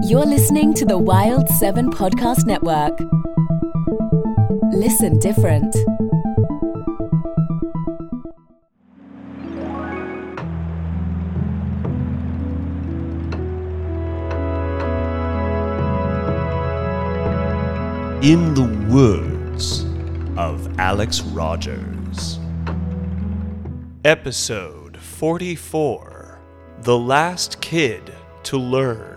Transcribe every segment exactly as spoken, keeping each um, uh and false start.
You're listening to the Wild seven Podcast Network. Listen different. In the words of Alex Rogers. Episode forty-four. The Last Kid to Learn.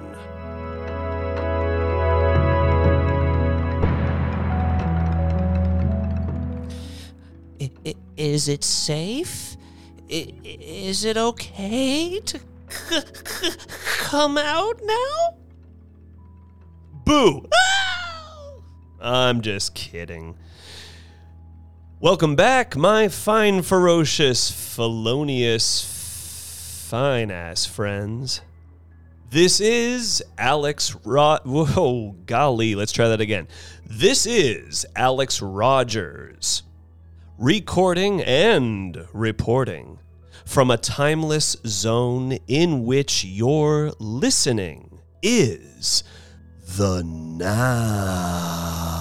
Is it safe? Is it okay to c- c- come out now? Boo! I'm just kidding. Welcome back, my fine, ferocious, felonious, fine-ass friends. This is Alex Ro... Whoa, golly, let's try that again. This is Alex Rogers, recording and reporting from a timeless zone in which your listening is the now.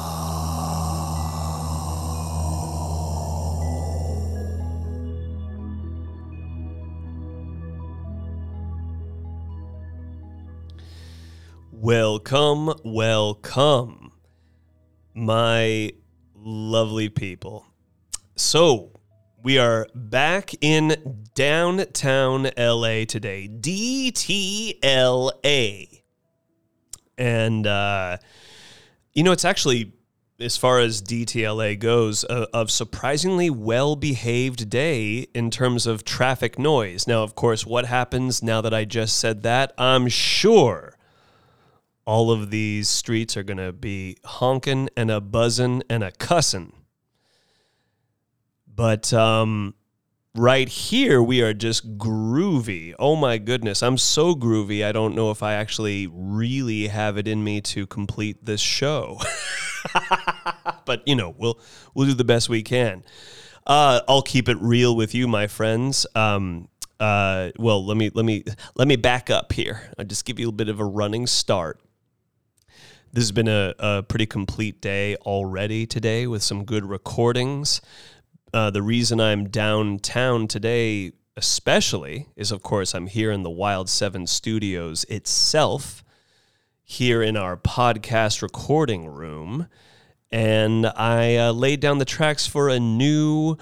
Welcome, welcome, my lovely people. So, we are back in downtown L A today, D T L A. And, uh, you know, it's actually, as far as D T L A goes, a, a surprisingly well-behaved day in terms of traffic noise. Now, of course, what happens now that I just said that? I'm sure all of these streets are going to be honking and a buzzing and a cussing. But um, right here, we are just groovy. Oh, my goodness. I'm so groovy, I don't know if I actually really have it in me to complete this show. But, you know, we'll we'll do the best we can. Uh, I'll keep it real with you, my friends. Um, uh, well, let me let me let me back up here. I'll just give you a bit of a running start. This has been a, a pretty complete day already today with some good recordings. Uh, the reason I'm downtown today especially is, of course, I'm here in the Wild seven Studios itself, here in our podcast recording room, and I uh, laid down the tracks for a new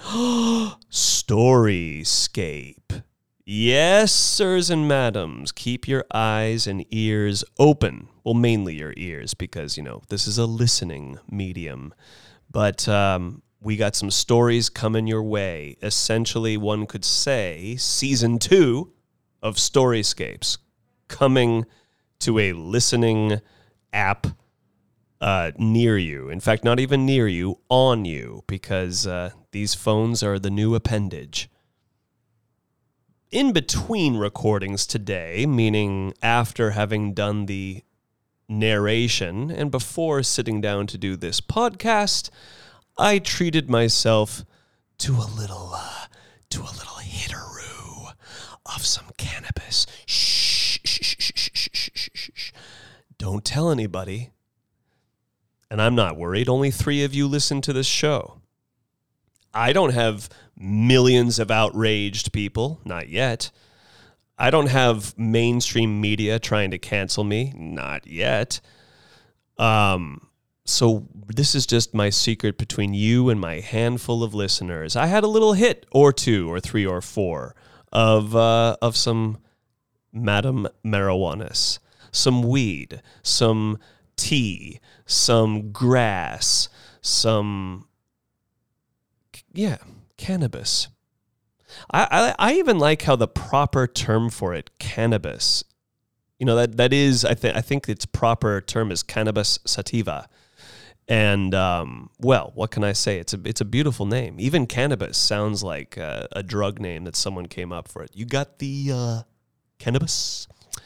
Storyscape. Yes, sirs and madams, keep your eyes and ears open. Well, mainly your ears, because, you know, this is a listening medium. But um, we got some stories coming your way. Essentially, one could say, season two of Storyscapes coming to a listening app uh, near you. In fact, not even near you, on you, because uh, these phones are the new appendage. In between recordings today, meaning after having done the narration and before sitting down to do this podcast, I treated myself to a little, uh, to a little hitteroo of some cannabis. Shh, shh, shh, shh, shh, shh, shh, shh, shh. Don't tell anybody. And I'm not worried. Only three of you listen to this show. I don't have millions of outraged people, not yet. I don't have mainstream media trying to cancel me, not yet. Um, so this is just my secret between you and my handful of listeners. I had a little hit or two or three or four of uh, of some Madam Marijuanas, some weed, some tea, some grass, some... Yeah, cannabis. I, I I even like how the proper term for it, cannabis. You know, that that is, I think I think its proper term is cannabis sativa. And um, well, what can I say? It's a it's a beautiful name. Even cannabis sounds like a, a drug name that someone came up for it. You got the uh, cannabis?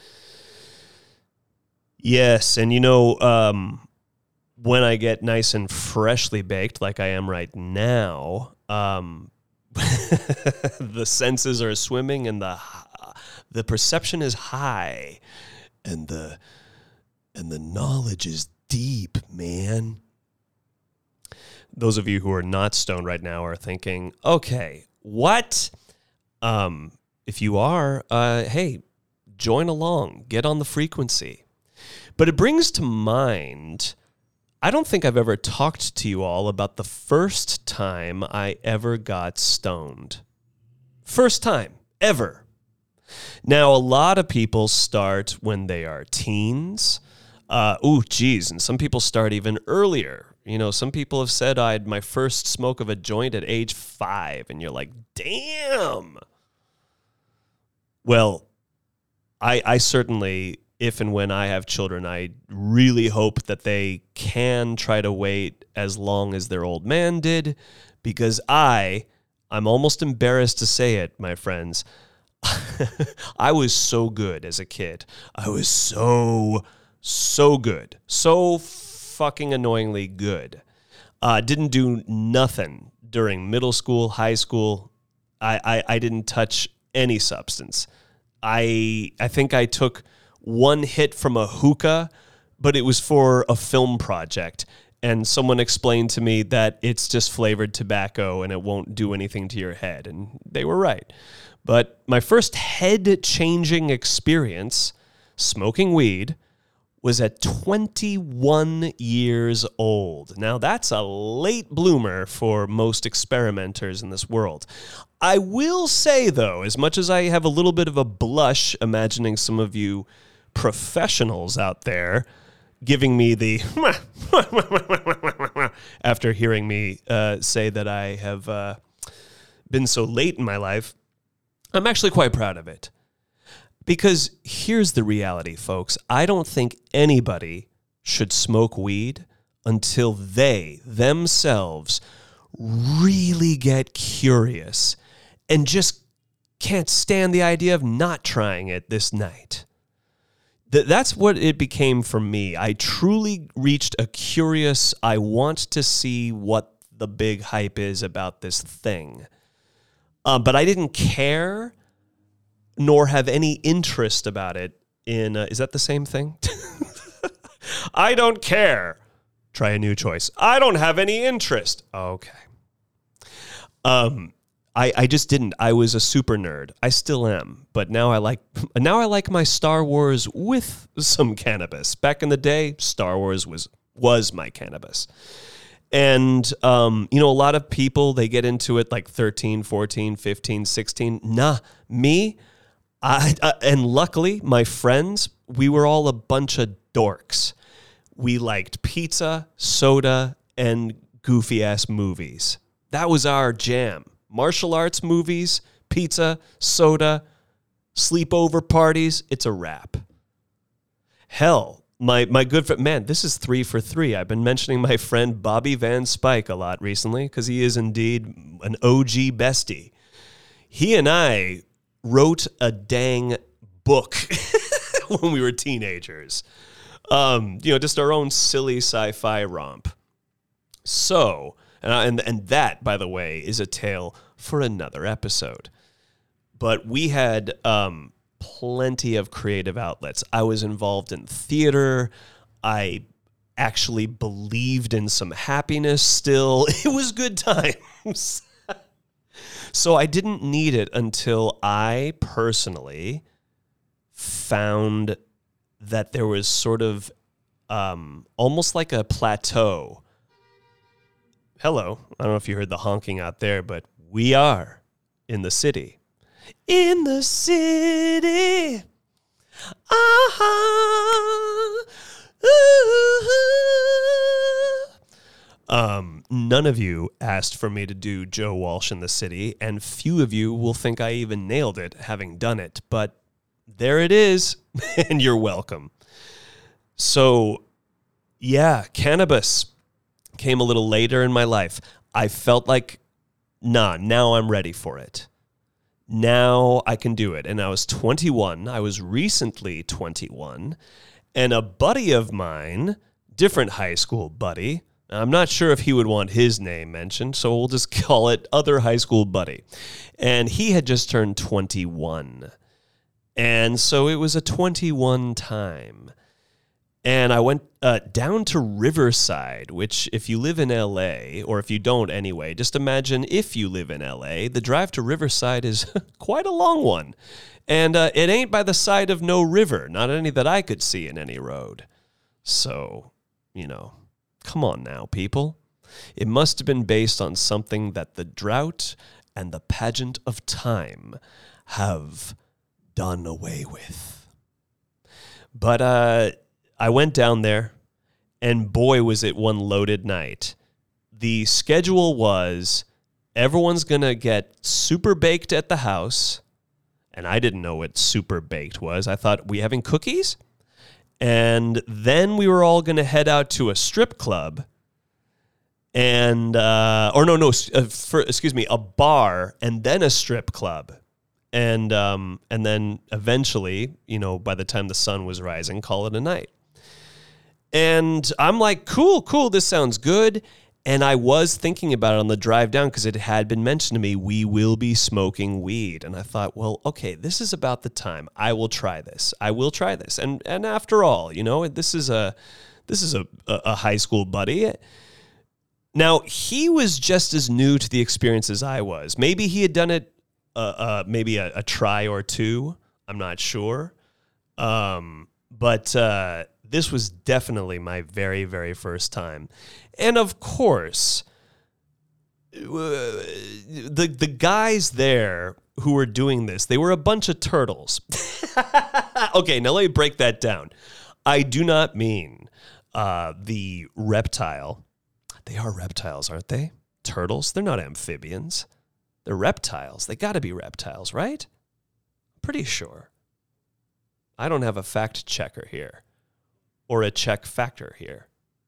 Yes, and you know, um, when I get nice and freshly baked, like I am right now, um, the senses are swimming and the the perception is high, and the and the knowledge is deep, man. Those of you who are not stoned right now are thinking, okay, what? Um, if you are, uh, hey, join along, get on the frequency. But it brings to mind, I don't think I've ever talked to you all about the first time I ever got stoned. First time, ever. Now, a lot of people start when they are teens. Uh, ooh, geez, and some people start even earlier. You know, some people have said I had my first smoke of a joint at age five, and you're like, damn. Well, I, I certainly, if and when I have children, I really hope that they can try to wait as long as their old man did, because I, I'm almost embarrassed to say it, my friends, I was so good as a kid. I was so, so good. So fucking annoyingly good. Uh, didn't do nothing during middle school, high school. I, I, I didn't touch any substance. I I think I took one hit from a hookah, but it was for a film project. And someone explained to me that it's just flavored tobacco and it won't do anything to your head. And they were right. But my first head-changing experience smoking weed was at twenty-one years old. Now, that's a late bloomer for most experimenters in this world. I will say, though, as much as I have a little bit of a blush imagining some of you professionals out there giving me the after hearing me uh, say that I have uh, been so late in my life, I'm actually quite proud of it. Because here's the reality, folks. I don't think anybody should smoke weed until they themselves really get curious and just can't stand the idea of not trying it this night. Th- that's what it became for me. I truly reached a curious, I want to see what the big hype is about this thing. Uh, but I didn't care nor have any interest about it in, uh, is that the same thing? I don't care. Try a new choice. I don't have any interest. Okay. Um, I, I just didn't. I was a super nerd. I still am. But now I like now I like my Star Wars with some cannabis. Back in the day, Star Wars was was my cannabis. And, um, you know, a lot of people, they get into it like thirteen, fourteen, fifteen, sixteen. Nah, me, I, uh, and luckily, my friends, we were all a bunch of dorks. We liked pizza, soda, and goofy-ass movies. That was our jam. Martial arts movies, pizza, soda, sleepover parties, it's a wrap. Hell, my my good friend, man, this is three for three. I've been mentioning my friend Bobby Van Spike a lot recently because he is indeed an O G bestie. He and I wrote a dang book when we were teenagers. Um, you know, just our own silly sci-fi romp. So, and, and and that, by the way, is a tale for another episode. But we had um, plenty of creative outlets. I was involved in theater. I actually believed in some happiness still. It was good times. So I didn't need it until I personally found that there was sort of um, almost like a plateau. Hello. I don't know if you heard the honking out there, but we are in the city. In the city. Uh-huh. Ooh. Um, none of you asked for me to do Joe Walsh in the City, and few of you will think I even nailed it having done it, but there it is, and you're welcome. So, yeah, cannabis came a little later in my life. I felt like, nah, now I'm ready for it. Now I can do it. And I was twenty-one. I was recently twenty-one. And a buddy of mine, different high school buddy, I'm not sure if he would want his name mentioned, so we'll just call it other high school buddy. And he had just turned twenty-one. And so it was a twenty-one time. And I went uh, down to Riverside, which if you live in L A, or if you don't anyway, just imagine if you live in L A, the drive to Riverside is quite a long one. And uh, it ain't by the side of no river, not any that I could see in any road. So, you know, come on now, people. It must have been based on something that the drought and the pageant of time have done away with. But uh, I went down there, and boy, was it one loaded night. The schedule was everyone's going to get super baked at the house, and I didn't know what super baked was. I thought, we having cookies? And then we were all going to head out to a strip club, and, uh, or no, no, uh, for, excuse me, a bar, and then a strip club. And um, and then eventually, you know, by the time the sun was rising, call it a night. And I'm like, cool, cool, this sounds good. And I was thinking about it on the drive down because it had been mentioned to me, we will be smoking weed. And I thought, well, okay, this is about the time. I will try this. I will try this. And and after all, you know, this is a this is a, a high school buddy. Now, he was just as new to the experience as I was. Maybe he had done it Uh, uh, maybe a, a try or two. I'm not sure. Um, but uh, this was definitely my very, very first time. And of course, uh, the the guys there who were doing this, they were a bunch of turtles. Okay, now let me break that down. I do not mean uh, the reptile. They are reptiles, aren't they? Turtles? They're not amphibians. They're reptiles. They got to be reptiles, right? Pretty sure. I don't have a fact checker here or a check factor here,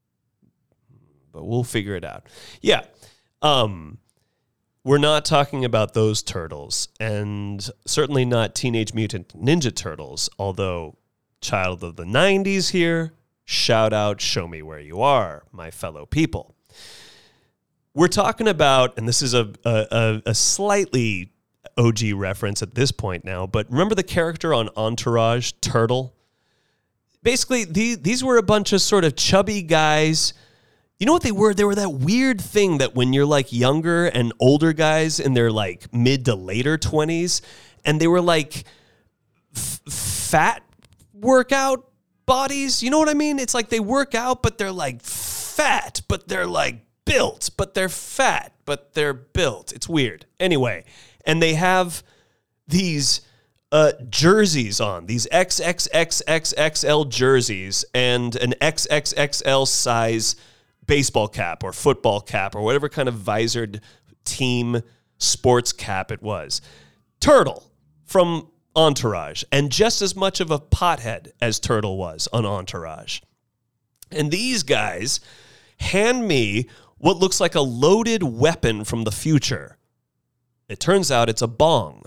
but we'll figure it out. Yeah. Um, we're not talking about those turtles, and certainly not Teenage Mutant Ninja Turtles, although child of the nineties here, shout out, show me where you are, my fellow people. We're talking about, and this is a, a a slightly O G reference at this point now, but remember the character on Entourage, Turtle? Basically, the, these were a bunch of sort of chubby guys. You know what they were? They were that weird thing that when you're like younger and older guys in their like mid to later twenties, and they were like f- fat workout bodies. You know what I mean? It's like they work out, but they're like fat, but they're like built, but they're fat, but they're built. It's weird. Anyway, and they have these uh, jerseys on, these X X X X X L jerseys and an X X X L size baseball cap or football cap or whatever kind of visored team sports cap it was. Turtle from Entourage, and just as much of a pothead as Turtle was on Entourage. And these guys hand me what looks like a loaded weapon from the future. It turns out it's a bong.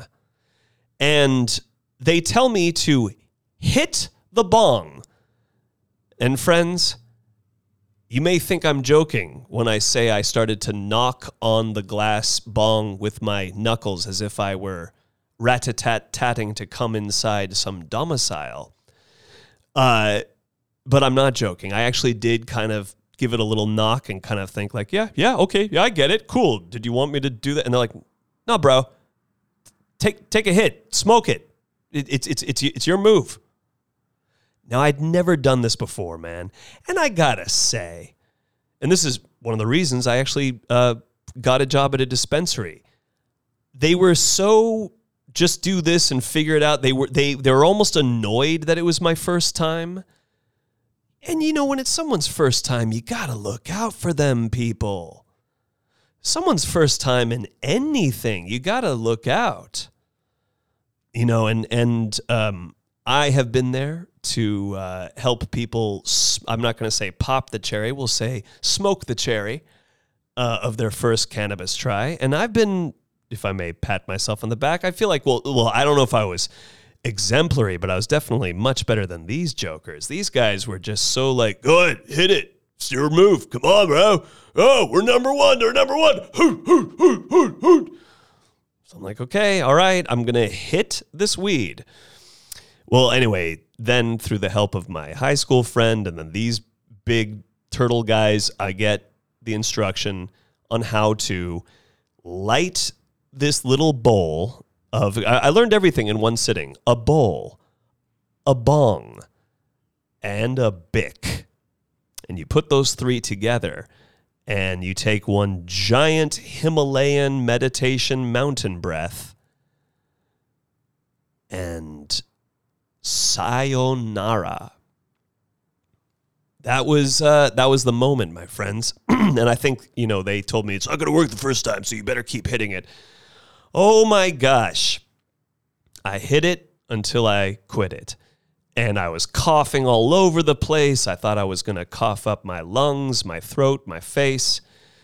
And they tell me to hit the bong. And friends, you may think I'm joking when I say I started to knock on the glass bong with my knuckles as if I were rat-a-tat-tatting to come inside some domicile. Uh, but I'm not joking. I actually did kind of give it a little knock and kind of think like, yeah, yeah, okay, yeah, I get it. Cool. Did you want me to do that? And they're like, no, bro. Take take a hit. Smoke it. it it's it's it's it's your move. Now, I'd never done this before, man. And I gotta say, and this is one of the reasons I actually uh, got a job at a dispensary. They were so just do this and figure it out. They were they they were almost annoyed that it was my first time. And you know, when it's someone's first time, you gotta look out for them, people. Someone's first time in anything, you gotta look out. You know, and and um, I have been there to uh, help people. I'm not going to say pop the cherry. We'll say smoke the cherry uh, of their first cannabis try. And I've been, if I may pat myself on the back, I feel like, well, well, I don't know if I was exemplary, but I was definitely much better than these jokers. These guys were just so like, go ahead, hit it. It's your move. Come on, bro. Oh, we're number one. They're number one. Hoot, hoot, hoot, hoot, hoot. So I'm like, okay, all right, I'm going to hit this weed. Well, anyway, then through the help of my high school friend and then these big turtle guys, I get the instruction on how to light this little bowl of, I, I learned everything in one sitting, a bowl, a bong, and a bic. And you put those three together and you take one giant Himalayan meditation mountain breath and sayonara. That was uh, that was the moment, my friends. And I think, you know, they told me it's not going to work the first time, so you better keep hitting it. Oh my gosh. I hit it until I quit it. And I was coughing all over the place. I thought I was going to cough up my lungs, my throat, my face.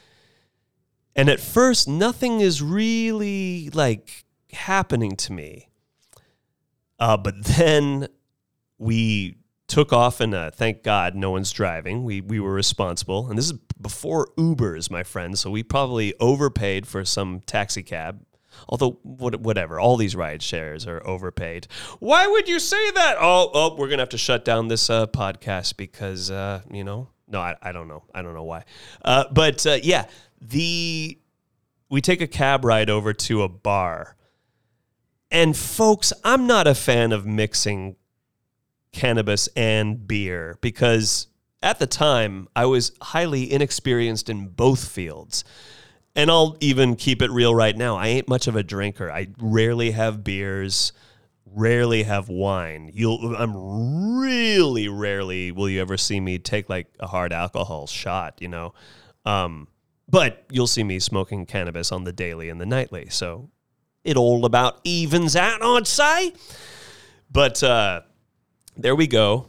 And at first, nothing is really, like, happening to me. Uh, but then we took off, and uh, thank God no one's driving. We we were responsible. And this is before Ubers, my friends, so we probably overpaid for some taxi cab. Although, whatever, all these ride shares are overpaid. Why would you say that? Oh, oh, we're going to have to shut down this uh, podcast because, uh, you know, no, I, I don't know. I don't know why. Uh, but, uh, yeah, the we take a cab ride over to a bar. And, folks, I'm not a fan of mixing cannabis and beer because at the time I was highly inexperienced in both fields. And I'll even keep it real right now. I ain't much of a drinker. I rarely have beers, rarely have wine. You'll, I'm really rarely will you ever see me take like a hard alcohol shot, you know. Um, but you'll see me smoking cannabis on the daily and the nightly. So it all about evens out, I'd say. But uh, there we go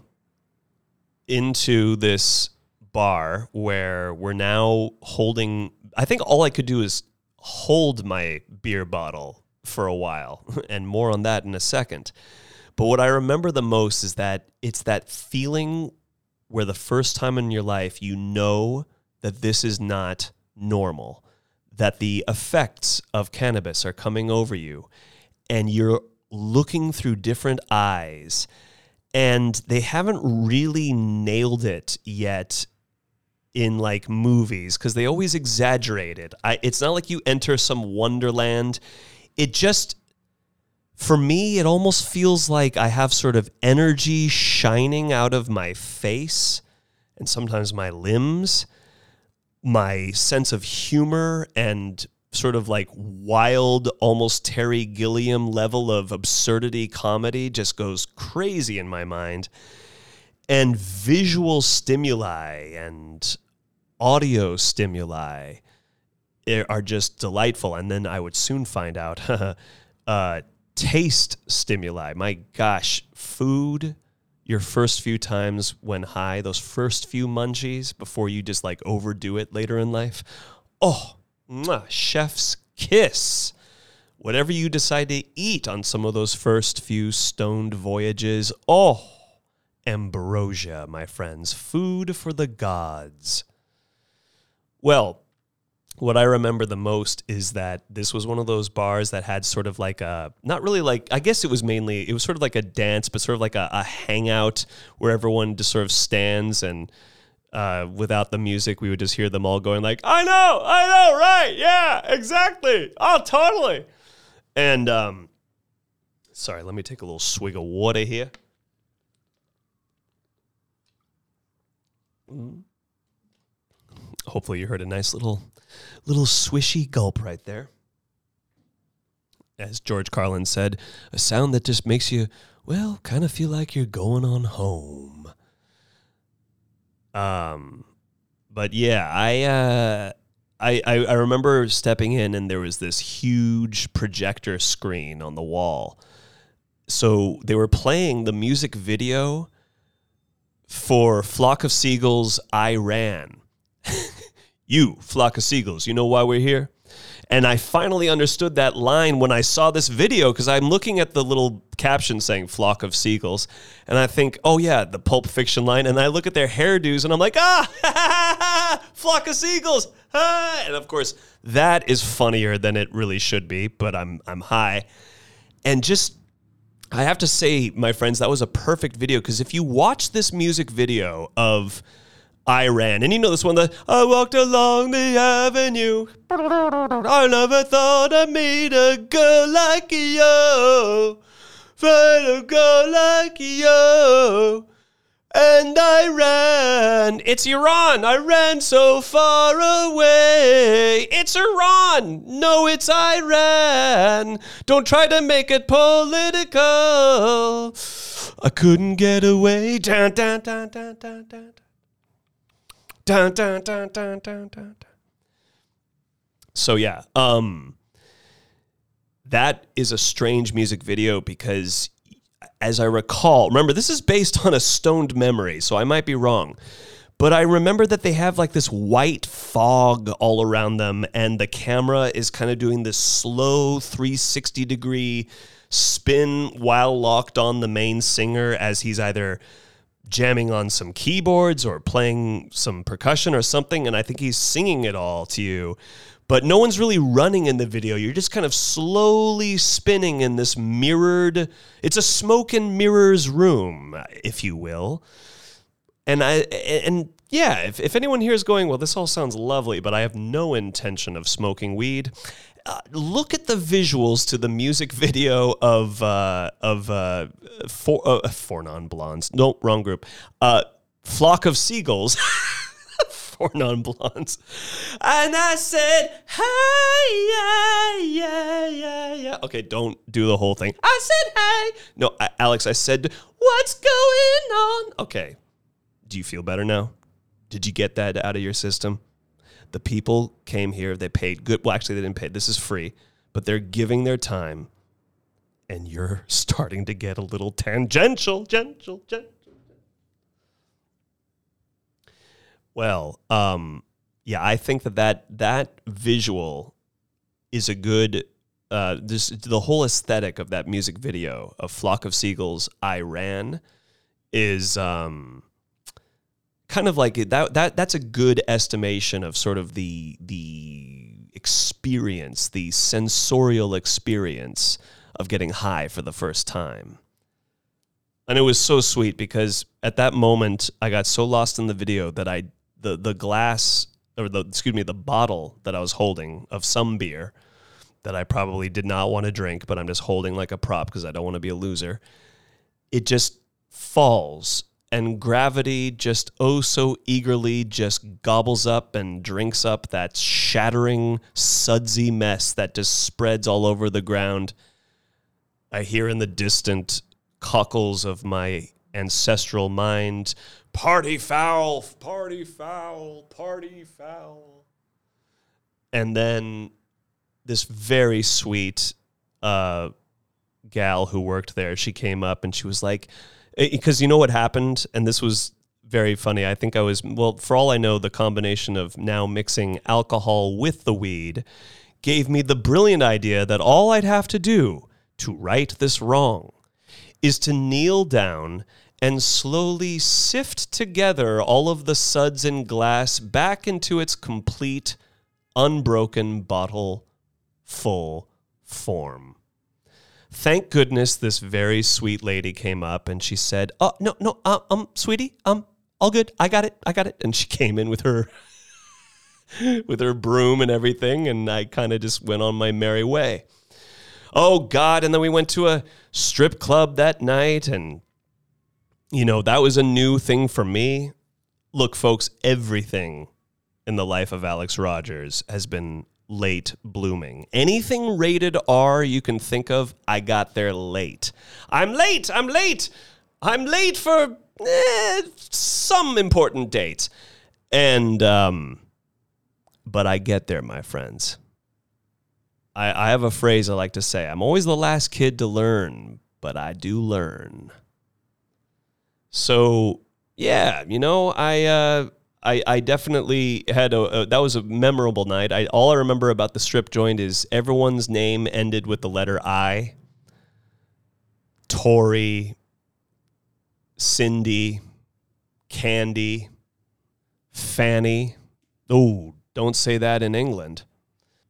into this bar where we're now holding, I think all I could do is hold my beer bottle for a while, and more on that in a second. But what I remember the most is that it's that feeling where the first time in your life you know that this is not normal, that the effects of cannabis are coming over you, and you're looking through different eyes, and they haven't really nailed it yet in like movies because they always exaggerate it. I, it's not like you enter some wonderland. It just, for me, it almost feels like I have sort of energy shining out of my face and sometimes my limbs. My sense of humor and sort of like wild, almost Terry Gilliam level of absurdity comedy just goes crazy in my mind. And visual stimuli and audio stimuli are just delightful. And then I would soon find out uh, taste stimuli. My gosh, food, your first few times when high, those first few munchies before you just like overdo it later in life. Oh, mwah, chef's kiss. Whatever you decide to eat on some of those first few stoned voyages. Oh, ambrosia, my friends. Food for the gods. Well, what I remember the most is that this was one of those bars that had sort of like a, not really like, I guess it was mainly, it was sort of like a dance, but sort of like a, a hangout where everyone just sort of stands and uh, without the music, we would just hear them all going like, I know, I know, right, yeah, exactly, oh, totally. And, um, sorry, let me take a little swig of water here. Mm. Hopefully you heard a nice little little swishy gulp right there. As George Carlin said, a sound that just makes you, well, kind of feel like you're going on home. Um, but yeah, I, uh, I, I, I remember stepping in and there was this huge projector screen on the wall. So they were playing the music video for Flock of Seagulls, I Ran. You, flock of seagulls, you know why we're here? And I finally understood that line when I saw this video because I'm looking at the little caption saying flock of seagulls. And I think, oh yeah, the Pulp Fiction line. And I look at their hairdos and I'm like, ah, flock of seagulls. Ah. And of course, that is funnier than it really should be, but I'm I'm high. And just I have to say, my friends, that was a perfect video, because if you watch this music video of I Ran, and you know this one, that I walked along the avenue, I never thought I'd meet a girl like you, find a girl like you, and I ran. It's Iran. I ran so far away. It's Iran. No, it's Iran. Don't try to make it political. I couldn't get away. Dun, dun, dun, dun, dun, dun. Dun, dun, dun, dun, dun, dun. So yeah, um, that is a strange music video because, as I recall, remember, this is based on a stoned memory, so I might be wrong, but I remember that they have like this white fog all around them, and the camera is kind of doing this slow three sixty degree spin while locked on the main singer as he's either jamming on some keyboards or playing some percussion or something, and I think he's singing it all to you. But no one's really running in the video. You're just kind of slowly spinning in this mirrored, it's a smoke and mirrors room, if you will. And I and yeah, if, if anyone here is going, well, this all sounds lovely, but I have no intention of smoking weed, uh, look at the visuals to the music video of uh, of uh, four, uh, four non-blondes. No, wrong group. Uh, Flock of Seagulls. Four non-blondes. And I said, hey, yeah, yeah, yeah, yeah. Okay, don't do the whole thing. I said, hey. No, I, Alex, I said, what's going on? Okay. Do you feel better now? Did you get that out of your system? The people came here. They paid good. Well, actually, they didn't pay. This is free. But they're giving their time. And you're starting to get a little tangential, gentle, gentle. Well, um, yeah, I think that that, that visual is a good, uh, this, the whole aesthetic of that music video of Flock of Seagulls, I Ran, is um, kind of like, that, that. that's a good estimation of sort of the, the experience, the sensorial experience of getting high for the first time. And it was so sweet because at that moment, I got so lost in the video that I The the glass, or the, excuse me, the bottle that I was holding of some beer that I probably did not want to drink, but I'm just holding like a prop because I don't want to be a loser, it just falls, and gravity just oh so eagerly just gobbles up and drinks up that shattering, sudsy mess that just spreads all over the ground. I hear in the distant cockles of my ancestral mind, party foul, party foul, party foul. And then this very sweet uh, gal who worked there, she came up and she was like, because you know what happened? And this was very funny. I think I was, well, for all I know, the combination of now mixing alcohol with the weed gave me the brilliant idea that all I'd have to do to right this wrong is to kneel down and slowly sift together all of the suds and glass back into its complete, unbroken bottle full form. Thank goodness this very sweet lady came up and she said, oh, no, no, uh, um, sweetie, um, all good. I got it. I got it. And she came in with her, with her broom and everything. And I kind of just went on my merry way. Oh God. And then we went to a strip club that night, and you know, that was a new thing for me. Look, folks, everything in the life of Alex Rogers has been late blooming. Anything rated R you can think of, I got there late. I'm late, I'm late, I'm late for eh, some important date. And, um, but I get there, my friends. I, I have a phrase I like to say. I'm always the last kid to learn, but I do learn. So, yeah, you know, I, uh, I, I definitely had a, a, that was a memorable night. I, all I remember about the strip joint is everyone's name ended with the letter I. Tori, Cindy, Candy, Fanny. Oh, don't say that in England.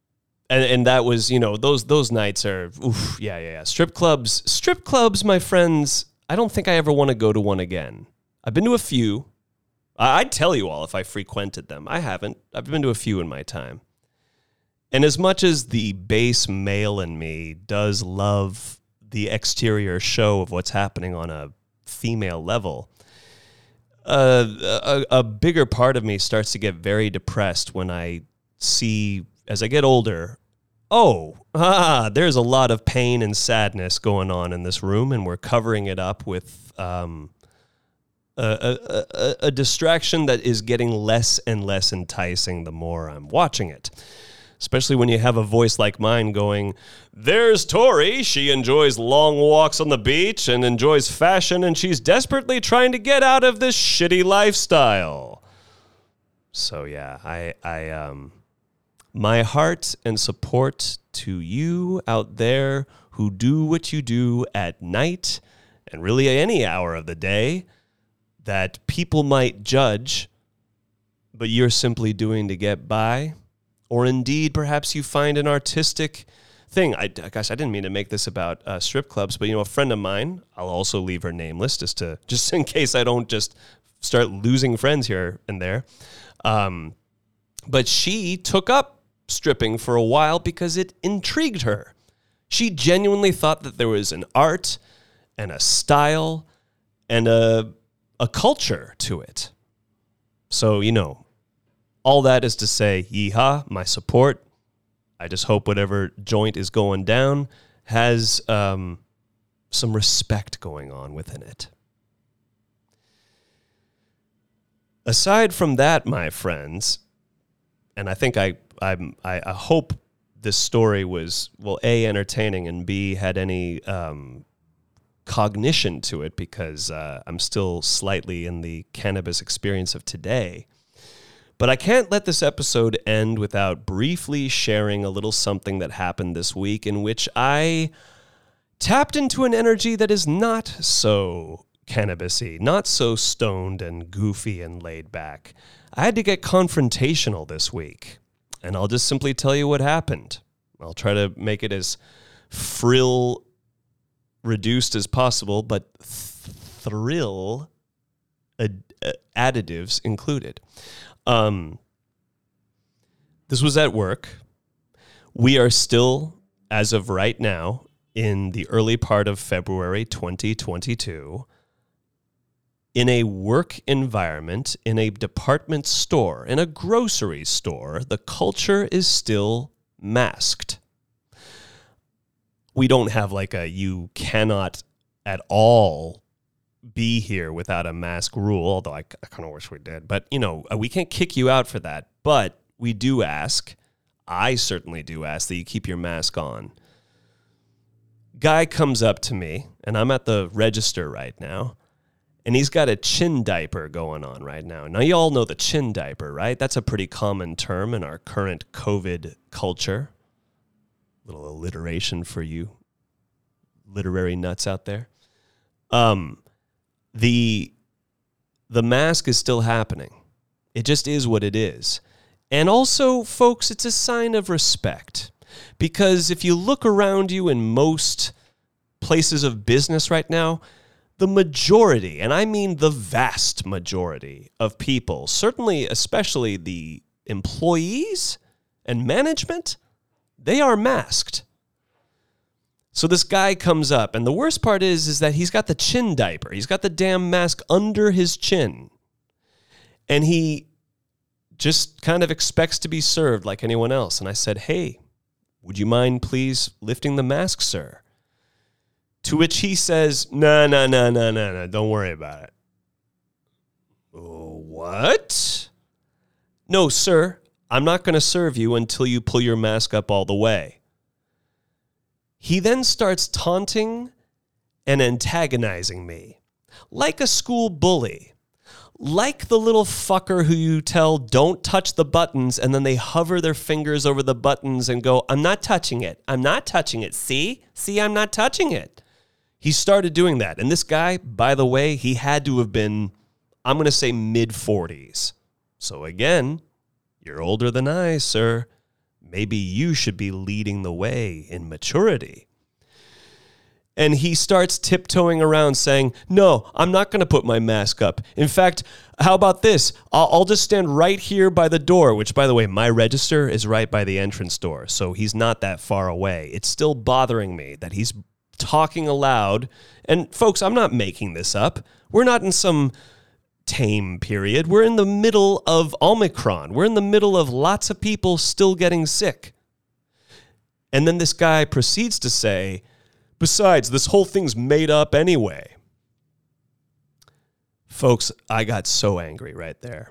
And, and that was, you know, those those nights are, oof, yeah, yeah, yeah. Strip clubs, strip clubs, my friends, I don't think I ever want to go to one again. I've been to a few. I'd tell you all if I frequented them. I haven't. I've been to a few in my time. And as much as the base male in me does love the exterior show of what's happening on a female level, uh, a, a bigger part of me starts to get very depressed when I see, as I get older, oh, ah, there's a lot of pain and sadness going on in this room, and we're covering it up with um, a, a, a, a distraction that is getting less and less enticing the more I'm watching it. Especially when you have a voice like mine going, there's Tori. She enjoys long walks on the beach and enjoys fashion, and she's desperately trying to get out of this shitty lifestyle. So yeah, I, I, um, my heart and support to you out there who do what you do at night and really any hour of the day that people might judge, but you're simply doing to get by. Or indeed, perhaps you find an artistic thing. I, gosh, I didn't mean to make this about uh, strip clubs, but you know, a friend of mine, I'll also leave her nameless just to just in case I don't just start losing friends here and there. Um, but she took up stripping for a while because it intrigued her. She genuinely thought that there was an art and a style and a a culture to it. So, you know, all that is to say, yeehaw, my support. I just hope whatever joint is going down has um, some respect going on within it. Aside from that, my friends, and I think I I'm, I, I hope this story was, well, A, entertaining, and B, had any um, cognition to it, because uh, I'm still slightly in the cannabis experience of today. But I can't let this episode end without briefly sharing a little something that happened this week in which I tapped into an energy that is not so cannabis-y, not so stoned and goofy and laid back. I had to get confrontational this week, and I'll just simply tell you what happened. I'll try to make it as frill reduced as possible, but th- thrill ad- uh, additives included. Um, this was at work. We are still, as of right now, in the early part of February twenty twenty-two, in a work environment, in a department store, in a grocery store. The culture is still masked. We don't have like a you cannot at all be here without a mask rule, although I, I kind of wish we did. But, you know, we can't kick you out for that. But we do ask, I certainly do ask, that you keep your mask on. Guy comes up to me, and I'm at the register right now, and he's got a chin diaper going on right now. Now, you all know the chin diaper, right? That's a pretty common term in our current COVID culture. A little alliteration for you literary nuts out there. Um... The the mask is still happening. It just is what it is. And also, folks, it's a sign of respect. Because if you look around you in most places of business right now, the majority, and I mean the vast majority of people, certainly especially the employees and management, they are masked. So this guy comes up, and the worst part is, is that he's got the chin diaper. He's got the damn mask under his chin. And he just kind of expects to be served like anyone else. And I said, hey, would you mind please lifting the mask, sir? To which he says, no, no, no, no, no, no, don't worry about it. Oh, what? No, sir, I'm not going to serve you until you pull your mask up all the way. He then starts taunting and antagonizing me like a school bully, like the little fucker who you tell don't touch the buttons, and then they hover their fingers over the buttons and go, I'm not touching it. I'm not touching it. See? See, I'm not touching it. He started doing that. And this guy, by the way, he had to have been, I'm going to say mid forties. So again, you're older than I, sir. maybe you should be leading the way in maturity. And he starts tiptoeing around saying, no, I'm not going to put my mask up. In fact, how about this? I'll, I'll just stand right here by the door, which, by the way, my register is right by the entrance door. So he's not that far away. It's still bothering me that he's talking aloud. And folks, I'm not making this up. We're not in some tame period. We're in the middle of Omicron. We're in the middle of lots of people still getting sick. And then this guy proceeds to say, besides, this whole thing's made up anyway. Folks, I got so angry right there.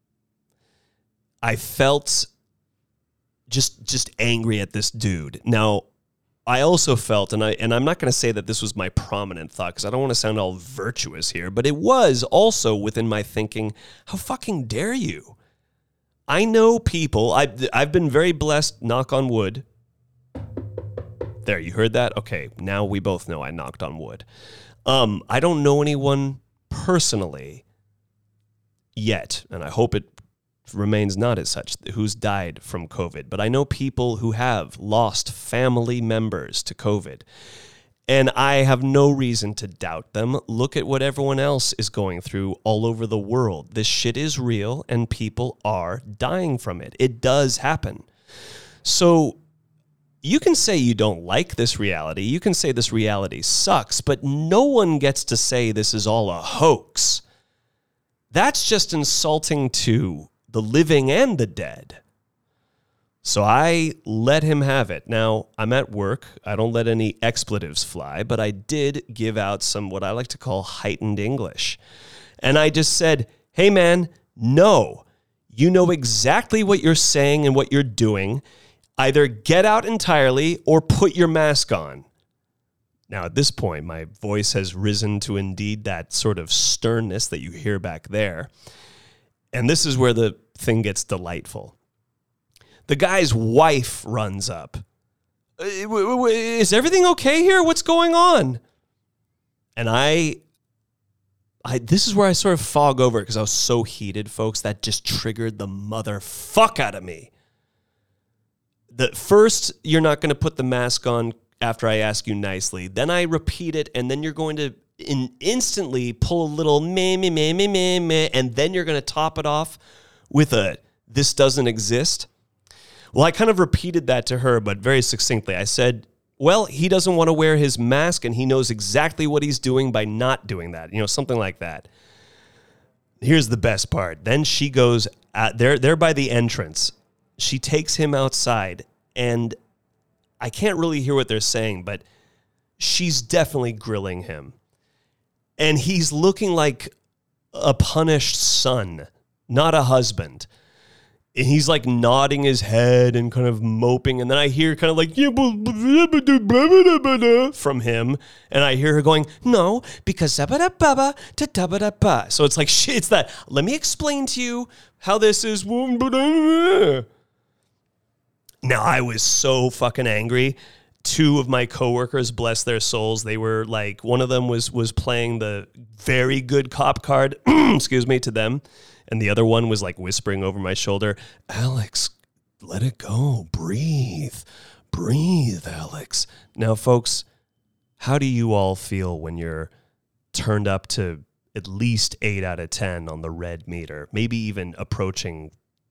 I felt just just angry at this dude. Now, I also felt, and I and I'm not going to say that this was my prominent thought because I don't want to sound all virtuous here, but it was also within my thinking, how fucking dare you? I know people, I've, I've been very blessed, knock on wood. There, you heard that? Okay, now we both know I knocked on wood. Um, I don't know anyone personally yet, and I hope it remains not as such, who's died from COVID. But I know people who have lost family members to COVID. And I have no reason to doubt them. Look at what everyone else is going through all over the world. This shit is real, and people are dying from it. It does happen. So you can say you don't like this reality. You can say this reality sucks, but no one gets to say this is all a hoax. That's just insulting to the living and the dead. So I let him have it. Now, I'm at work. I don't let any expletives fly, but I did give out some what I like to call heightened English. And I just said, hey, man, no. You know exactly what you're saying and what you're doing. Either get out entirely or put your mask on. Now, at this point, my voice has risen to indeed that sort of sternness that you hear back there. And this is where the thing gets delightful. The guy's wife runs up. Is everything okay here? What's going on? And I, I this is where I sort of fog over because I was so heated, folks. That just triggered the motherfuck out of me. The first, you're not going to put the mask on after I ask you nicely. Then I repeat it, and then you're going to in instantly pull a little meh, meh, meh, meh, meh, meh, and then you're going to top it off with a this doesn't exist. Well, I kind of repeated that to her, but very succinctly. I said, well, he doesn't want to wear his mask, and he knows exactly what he's doing by not doing that. You know, something like that. Here's the best part. Then she goes, at, there, there by the entrance. She takes him outside, and I can't really hear what they're saying, but she's definitely grilling him. And he's looking like a punished son, not a husband. And he's like nodding his head and kind of moping. And then I hear kind of like, from him. And I hear her going, no, because so it's like, shit, it's that. Let me explain to you how this is. Now, I was so fucking angry. Two of my coworkers, bless their souls, they were like, one of them was was playing the very good cop card, excuse me, to them. And the other one was like whispering over my shoulder, Alex, let it go. Breathe. Breathe, Alex. Now, folks, how do you all feel when you're turned up to at least eight out of ten on the red meter, maybe even approaching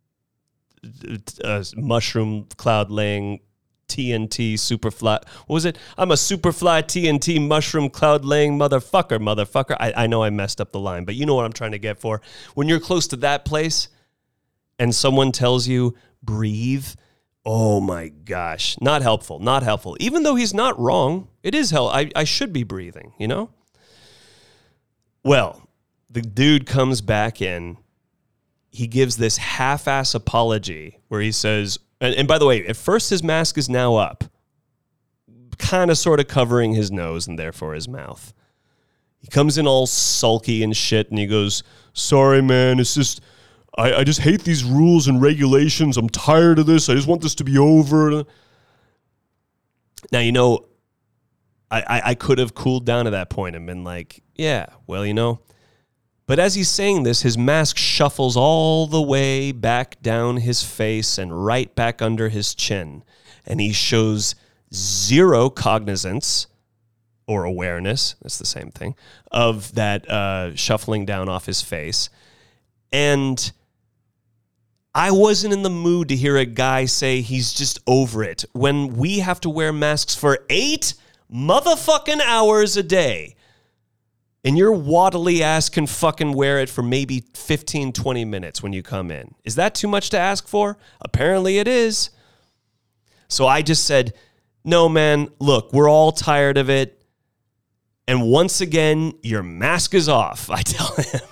a mushroom cloud laying T N T superfly? What was it? I'm a superfly T N T mushroom cloud laying motherfucker, motherfucker. I, I know I messed up the line, but you know what I'm trying to get for. When you're close to that place and someone tells you, breathe, oh my gosh, not helpful, not helpful. Even though he's not wrong, it is hell. I, I should be breathing, you know? Well, the dude comes back in. He gives this half-ass apology where he says, and, and by the way, at first his mask is now up, kind of sort of covering his nose and therefore his mouth. He comes in all sulky and shit, and he goes, sorry, man, it's just, I, I just hate these rules and regulations. I'm tired of this. I just want this to be over. Now, you know, I, I, I could have cooled down to that point and been like, yeah, well, you know, But as he's saying this, his mask shuffles all the way back down his face and right back under his chin. And he shows zero cognizance or awareness, that's the same thing, of that uh, shuffling down off his face. And I wasn't in the mood to hear a guy say he's just over it when we have to wear masks for eight motherfucking hours a day. And your waddly ass can fucking wear it for maybe fifteen, twenty minutes when you come in. Is that too much to ask for? Apparently it is. So I just said, no, man, look, we're all tired of it. And once again, your mask is off, I tell him.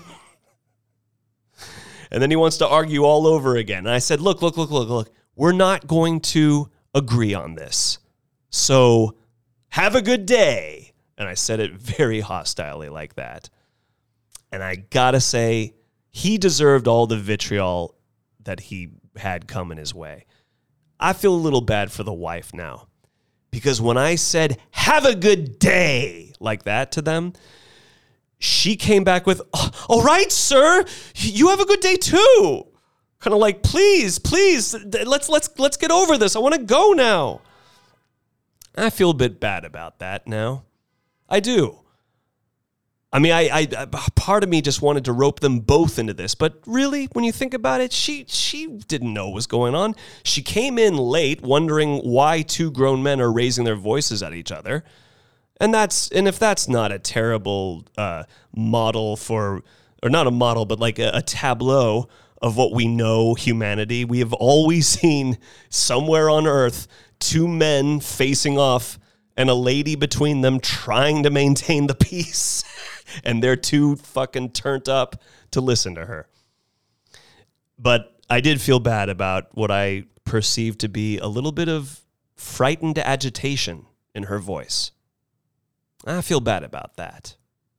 And then he wants to argue all over again. And I said, look, look, look, look, look. We're not going to agree on this. So have a good day. And I said it very hostilely like that. And I gotta say, he deserved all the vitriol that he had coming his way. I feel a little bad for the wife now. Because when I said, have a good day, like that to them, she came back with, oh, all right, sir, you have a good day too. Kind of like, please, please, let's let's let's get over this. I want to go now. I feel a bit bad about that now. I do. I mean, I, I, part of me just wanted to rope them both into this, but really, when you think about it, she she didn't know what was going on. She came in late, wondering why two grown men are raising their voices at each other, and that's and if that's not a terrible uh, model for, or not a model, but like a, a tableau of what we know humanity. We have always seen somewhere on Earth two men facing off and a lady between them trying to maintain the peace. And they're too fucking turned up to listen to her. But I did feel bad about what I perceived to be a little bit of frightened agitation in her voice. I feel bad about that.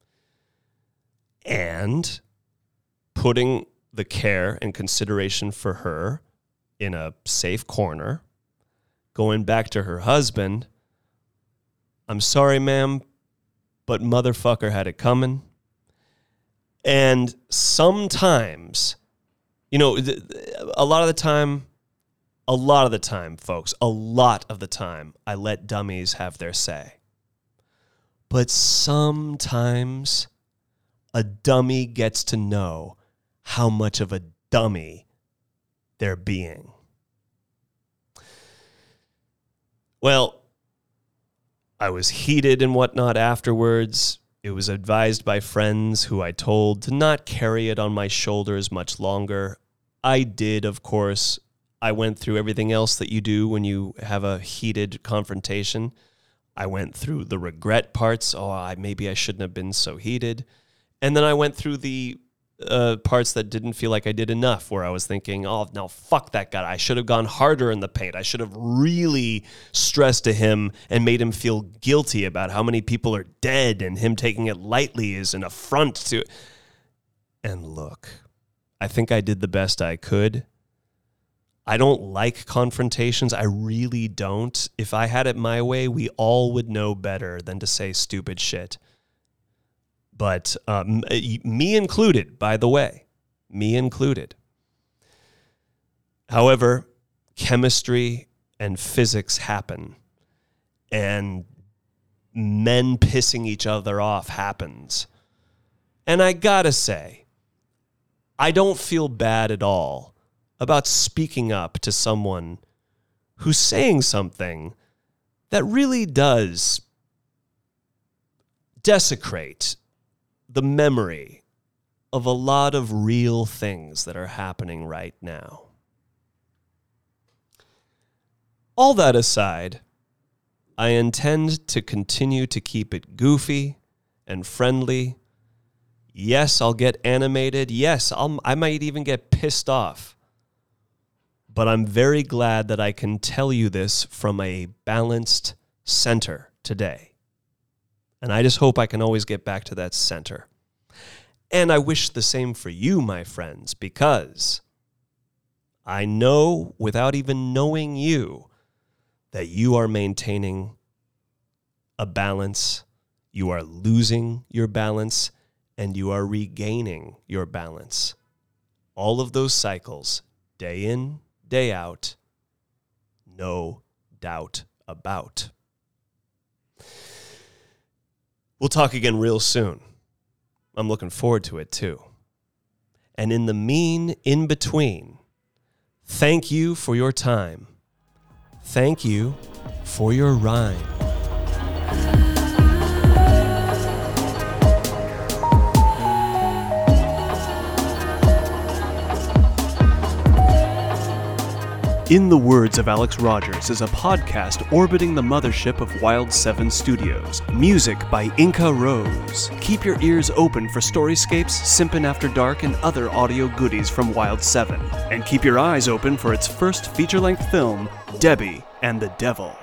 And putting the care and consideration for her in a safe corner, going back to her husband, I'm sorry, ma'am, but motherfucker had it coming. And sometimes, you know, a lot of the time, a lot of the time, folks, a lot of the time, I let dummies have their say. But sometimes a dummy gets to know how much of a dummy they're being. Well, I was heated and whatnot afterwards. It was advised by friends who I told to not carry it on my shoulders much longer. I did, of course. I went through everything else that you do when you have a heated confrontation. I went through the regret parts. Oh, I, maybe I shouldn't have been so heated. And then I went through the uh, parts that didn't feel like I did enough, where I was thinking, oh, no, fuck that guy. I should have gone harder in the paint. I should have really stressed to him and made him feel guilty about how many people are dead, and him taking it lightly is an affront to... And look, I think I did the best I could. I don't like confrontations. I really don't. If I had it my way, we all would know better than to say stupid shit. But um, me included, by the way, me included. However, chemistry and physics happen, and men pissing each other off happens. And I gotta say, I don't feel bad at all about speaking up to someone who's saying something that really does desecrate the memory of a lot of real things that are happening right now. All that aside, I intend to continue to keep it goofy and friendly. Yes, I'll get animated. Yes, I'll, I might even get pissed off. But I'm very glad that I can tell you this from a balanced center today. And I just hope I can always get back to that center. And I wish the same for you, my friends, because I know, without even knowing you, that you are maintaining a balance, you are losing your balance, and you are regaining your balance. All of those cycles, day in, day out, no doubt about. We'll talk again real soon. I'm looking forward to it too. And in the mean in between, thank you for your time. Thank you for your rhyme. In the Words of Alex Rogers is a podcast orbiting the mothership of Wild seven Studios. Music by Inca Rose. Keep your ears open for Storyscapes, Simpin' After Dark, and other audio goodies from Wild seven. And keep your eyes open for its first feature-length film, Debbie and the Devil.